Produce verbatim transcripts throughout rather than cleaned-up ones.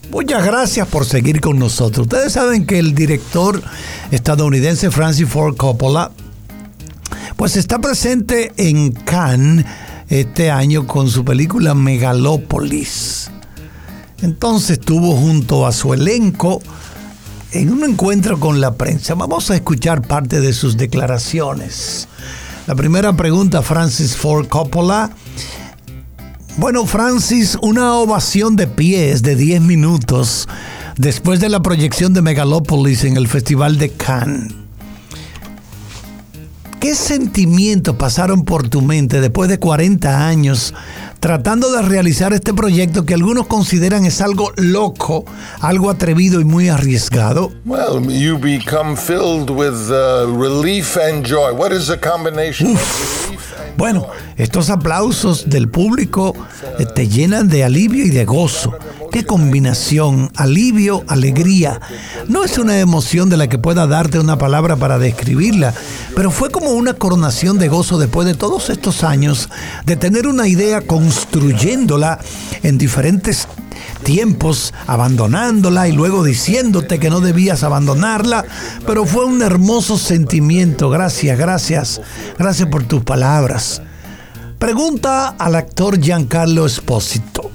Muchas gracias por seguir con nosotros. Ustedes saben que el director estadounidense Francis Ford Coppola pues está presente en Cannes este año con su película Megalópolis. Entonces estuvo junto a su elenco en un encuentro con la prensa. Vamos a escuchar parte de sus declaraciones. La primera pregunta, Francis Ford Coppola. Bueno, Francis, una ovación de pies de diez minutos después de la proyección de Megalópolis en el Festival de Cannes. ¿Qué sentimientos pasaron por tu mente después de cuarenta años tratando de realizar este proyecto que algunos consideran es algo loco, algo atrevido y muy arriesgado? Well, you become filled with uh, relief and joy. What is the combination? Uf. Bueno, estos aplausos del público eh, te llenan de alivio y de gozo. ¡Qué combinación! Alivio, alegría. No es una emoción de la que pueda darte una palabra para describirla, pero fue como una coronación de gozo después de todos estos años de tener una idea, construyéndola en diferentes tiempos, abandonándola y luego diciéndote que no debías abandonarla, pero fue un hermoso sentimiento. Gracias, gracias, gracias por tus palabras. Pregunta al actor Giancarlo Esposito.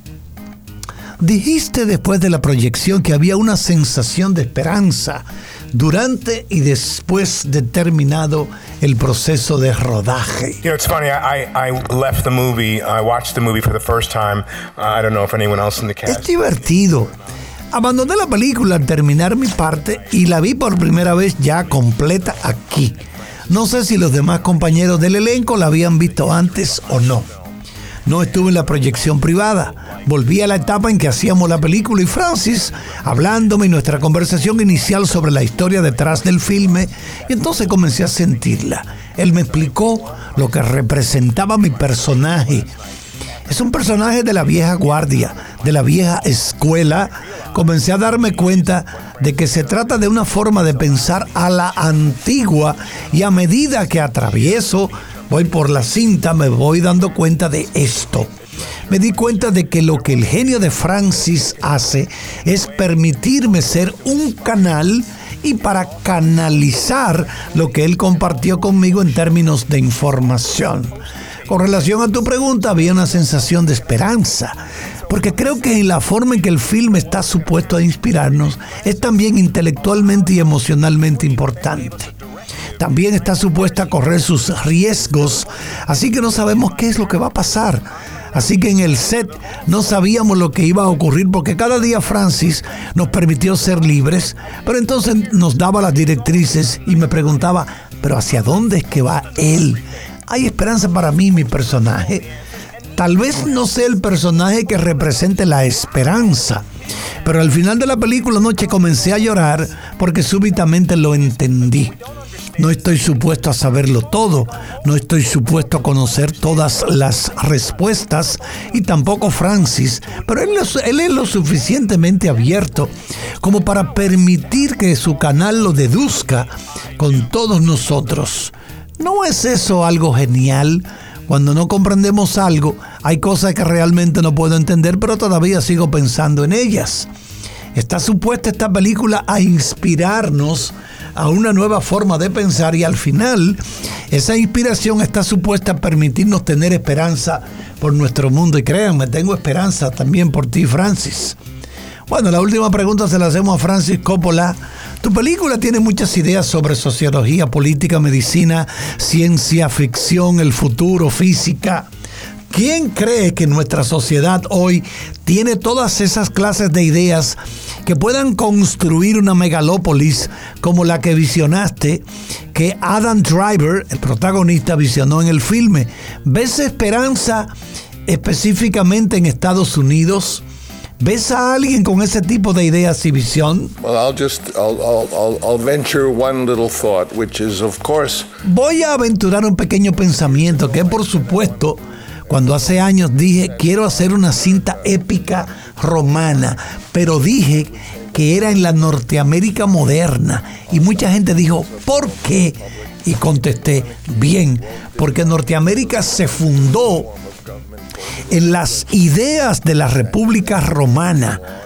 Dijiste después de la proyección que había una sensación de esperanza durante y después de terminado el proceso de rodaje. You know, it's funny. I, I left the movie. I watched the movie for the first time. I don't know if anyone else in the cast. Es divertido. Abandoné la película al terminar mi parte y la vi por primera vez ya completa aquí. No sé si los demás compañeros del elenco la habían visto antes o no. No estuve en la proyección privada. Volví a la etapa en que hacíamos la película y Francis hablándome y nuestra conversación inicial sobre la historia detrás del filme, y entonces comencé a sentirla. Él me explicó lo que representaba mi personaje. Es un personaje de la vieja guardia, de la vieja escuela. Comencé a darme cuenta de que se trata de una forma de pensar a la antigua, y a medida que atravieso, voy por la cinta, me voy dando cuenta de esto. Me di cuenta de que lo que el genio de Francis hace es permitirme ser un canal y para canalizar lo que él compartió conmigo en términos de información. Con relación a tu pregunta, había una sensación de esperanza, porque creo que en la forma en que el film está supuesto a inspirarnos es también intelectualmente y emocionalmente importante. También está supuesta a correr sus riesgos, así que no sabemos qué es lo que va a pasar. Así que en el set no sabíamos lo que iba a ocurrir, porque cada día Francis nos permitió ser libres, pero entonces nos daba las directrices y me preguntaba, ¿pero hacia dónde es que va él? ¿Hay esperanza para mí, mi personaje? Tal vez no sea el personaje que represente la esperanza, pero al final de la película anoche comencé a llorar porque súbitamente lo entendí. No estoy supuesto a saberlo todo, no estoy supuesto a conocer todas las respuestas, y tampoco Francis, pero él, él es lo suficientemente abierto como para permitir que su canal lo deduzca con todos nosotros. ¿No es eso algo genial? Cuando no comprendemos algo, hay cosas que realmente no puedo entender, pero todavía sigo pensando en ellas. Está supuesta esta película a inspirarnos a una nueva forma de pensar, y al final esa inspiración está supuesta a permitirnos tener esperanza por nuestro mundo. Y créanme, tengo esperanza también por ti, Francis. Bueno, la última pregunta se la hacemos a Francis Coppola. Tu película tiene muchas ideas sobre sociología, política, medicina, ciencia ficción, el futuro, física. ¿Quién cree que nuestra sociedad hoy tiene todas esas clases de ideas que puedan construir una megalópolis como la que visionaste, que Adam Driver, el protagonista, visionó en el filme? ¿Ves esperanza específicamente en Estados Unidos? ¿Ves a alguien con ese tipo de ideas y visión? Well, I'll just I'll, I'll, I'll venture one little thought, which is, of course. Voy a aventurar un pequeño pensamiento que, por supuesto, cuando hace años dije quiero hacer una cinta épica romana, pero dije que era en la Norteamérica moderna, y mucha gente dijo ¿por qué? Y contesté, bien, porque Norteamérica se fundó en las ideas de la República Romana.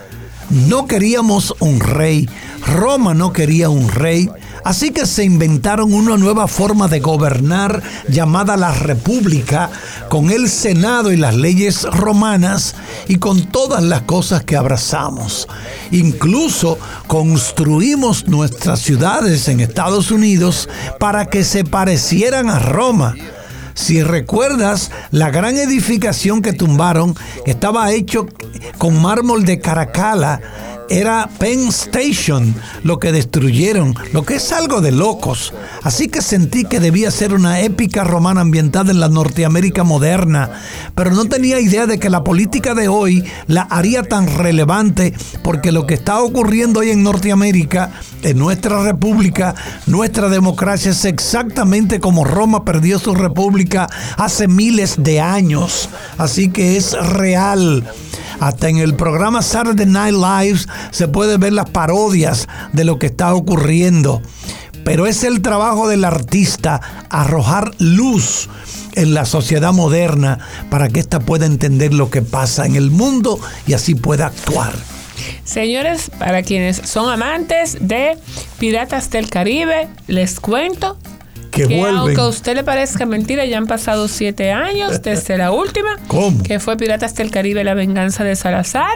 No queríamos un rey, Roma no quería un rey, así que se inventaron una nueva forma de gobernar llamada la República, con el Senado y las leyes romanas y con todas las cosas que abrazamos. Incluso construimos nuestras ciudades en Estados Unidos para que se parecieran a Roma. Si recuerdas, la gran edificación que tumbaron, que estaba hecho con mármol de Caracalla, era Penn Station, lo que destruyeron, lo que es algo de locos. Así que sentí que debía ser una épica romana ambientada en la Norteamérica moderna, pero no tenía idea de que la política de hoy la haría tan relevante, porque lo que está ocurriendo hoy en Norteamérica, en nuestra república, nuestra democracia, es exactamente como Roma perdió su república hace miles de años. Así que es real. Hasta en el programa Saturday Night Live se puede ver las parodias de lo que está ocurriendo. Pero es el trabajo del artista arrojar luz en la sociedad moderna para que ésta pueda entender lo que pasa en el mundo y así pueda actuar. Señores, para quienes son amantes de Piratas del Caribe, les cuento que, que vuelven. Aunque a usted le parezca mentira, ya han pasado siete años desde la última. ¿Cómo? Que fue Piratas del Caribe, La Venganza de Salazar.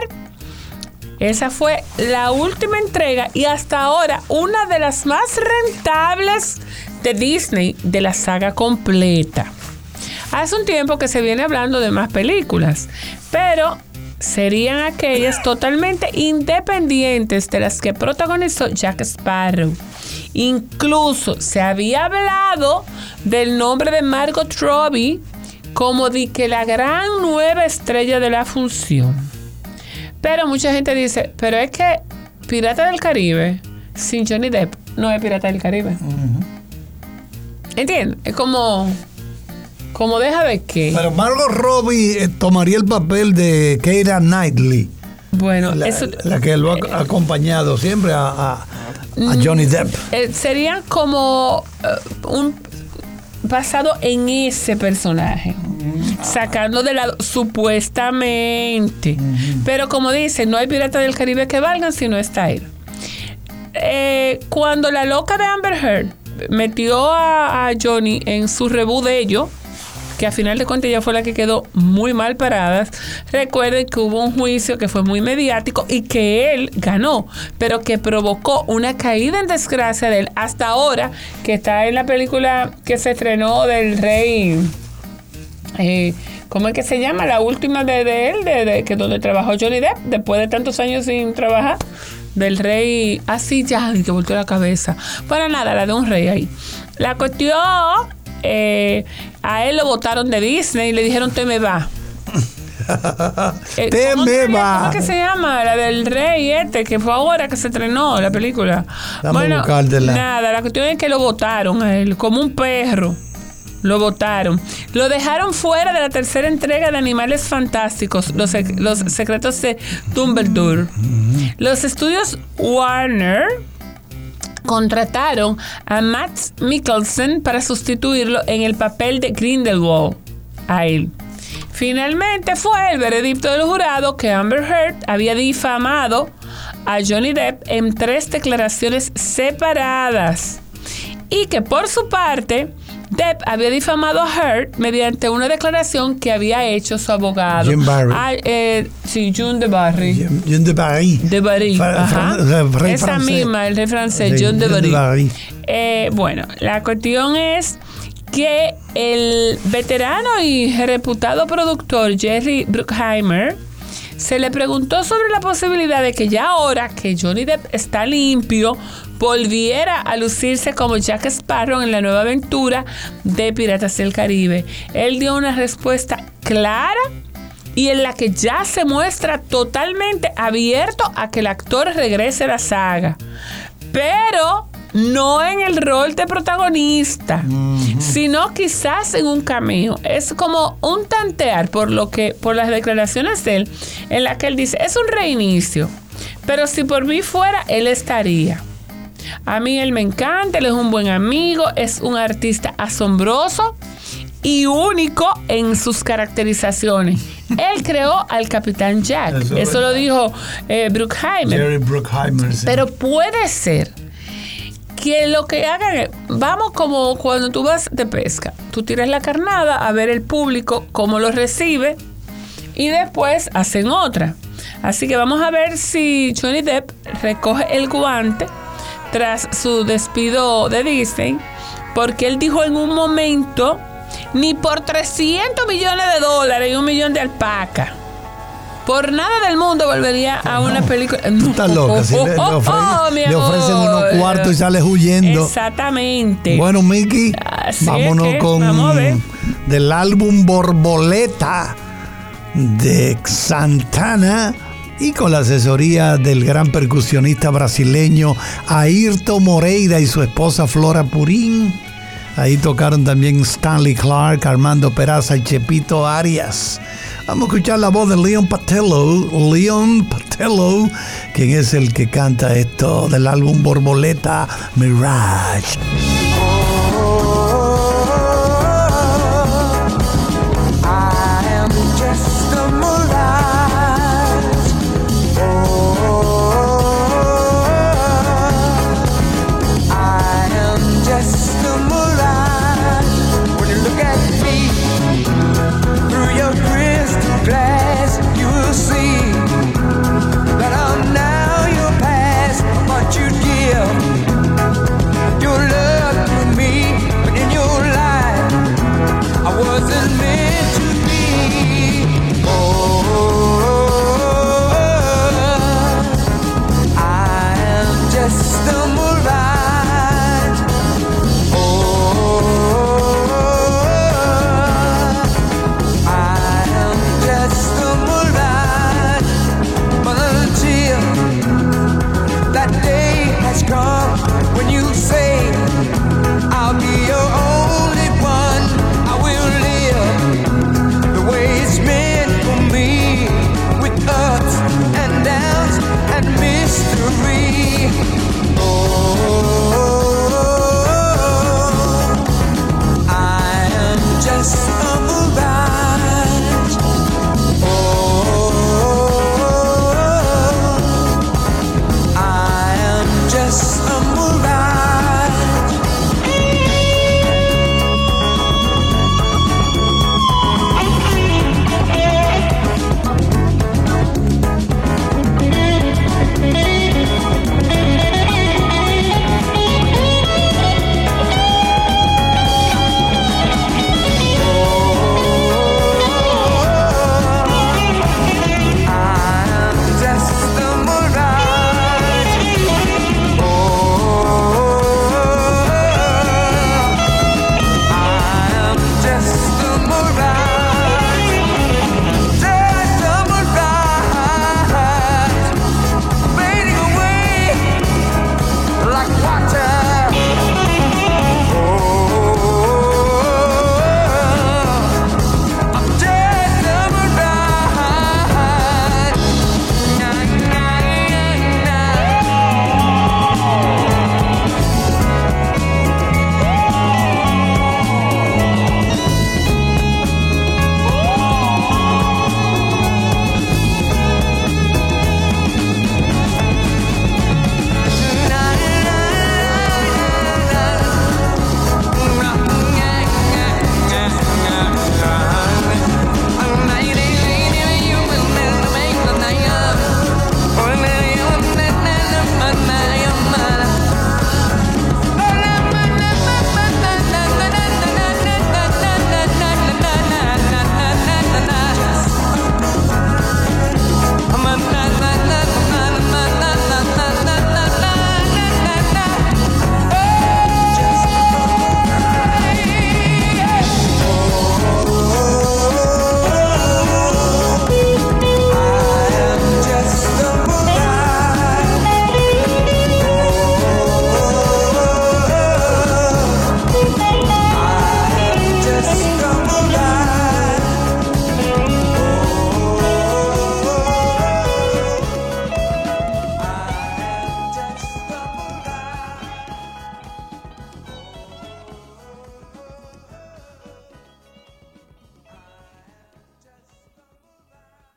Esa fue la última entrega y hasta ahora una de las más rentables de Disney de la saga completa. Hace un tiempo que se viene hablando de más películas, pero serían aquellas totalmente independientes de las que protagonizó Jack Sparrow. Incluso se había hablado del nombre de Margot Robbie como de que la gran nueva estrella de la función. Pero mucha gente dice, pero es que Pirata del Caribe sin Johnny Depp no es Pirata del Caribe. Uh-huh. ¿Entiendes? Es como... Como deja ver qué. Pero Margot Robbie eh, tomaría el papel de Keira Knightley. Bueno, la, eso, la que lo ha eh, acompañado siempre a, a, a Johnny Depp. Eh, sería como uh, un basado en ese personaje, uh-huh. sacando de lado supuestamente. Uh-huh. Pero como dicen, no hay Pirata del Caribe que valgan si no está él. Eh, cuando la loca de Amber Heard metió a, a Johnny en su reboot de ello, que a final de cuentas ella fue la que quedó muy mal parada. Recuerden que hubo un juicio que fue muy mediático y que él ganó, pero que provocó una caída en desgracia de él hasta ahora, que está en la película que se estrenó del Rey, eh, ¿cómo es que se llama? La última de, de él, de, de, que donde trabajó Johnny Depp, después de tantos años sin trabajar, del Rey, así ya, que volteó la cabeza. Para nada, la de un rey ahí. La cuestión... Eh, a él lo votaron de Disney y le dijeron te me va. eh, te me va. ¿Cómo es que se llama? La del rey este, que fue ahora que se estrenó la película. Dame bueno, nada, la cuestión es que lo votaron a él, como un perro. Lo votaron. Lo dejaron fuera de la tercera entrega de Animales Fantásticos, Los, sec- los secretos de Dumbledore. Los estudios Warner contrataron a Matt Mikkelsen para sustituirlo en el papel de Grindelwald a él. Finalmente fue el veredicto del jurado que Amber Heard había difamado a Johnny Depp en tres declaraciones separadas y que por su parte Depp había difamado a Heard mediante una declaración que había hecho su abogado. Jim Barry. Ah, eh, sí, John de Barry. Jim, John de Barry. De Barry. Fra- Ajá. fra- fra- Esa francés. misma, el rey francés, Sí, John de John de Barry. Barry. Eh, bueno, la cuestión es que el veterano y reputado productor Jerry Bruckheimer se le preguntó sobre la posibilidad de que ya ahora que Johnny Depp está limpio, volviera a lucirse como Jack Sparrow en la nueva aventura de Piratas del Caribe. Él dio una respuesta clara y en la que ya se muestra totalmente abierto a que el actor regrese a la saga, pero no en el rol de protagonista, uh-huh. sino quizás en un cameo. Es como un tantear por lo que, por las declaraciones de él, en la que él dice, es un reinicio, pero si por mí fuera, él estaría. A mí él me encanta, él es un buen amigo, es un artista asombroso y único en sus caracterizaciones. Él creó al Capitán Jack. Eso, Eso lo dijo eh, Bruckheimer. Jerry Bruckheimer, sí. Pero puede ser que lo que hagan es, vamos como cuando tú vas de pesca, tú tiras la carnada a ver el público cómo lo recibe y después hacen otra. Así que vamos a ver si Johnny Depp recoge el guante tras su despido de Disney, porque él dijo en un momento, ni por trescientos millones de dólares y un millón de alpacas, por nada del mundo volvería a una no, película. Tú estás loca. Si le, le, ofrecen, oh, le ofrecen unos cuartos y sales huyendo. Exactamente. Bueno, Mickey, Así vámonos es que, con vamos a ver. del álbum Borboleta de Santana y con la asesoría del gran percusionista brasileño Ayrton Moreira y su esposa Flora Purín. Ahí tocaron también Stanley Clarke, Armando Peraza y Chepito Arias. Vamos a escuchar la voz de Leon Patello, Leon Patello, quien es el que canta esto del álbum Borboleta Mirage.